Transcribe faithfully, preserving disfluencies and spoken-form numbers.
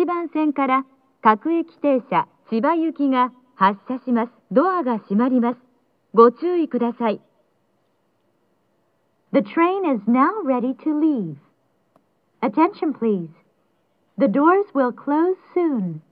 番線から各駅停車千葉行きが発車します。ドアが閉まります。ご注意ください。 The train is now ready to leave. Attention, please. The doors will close soon.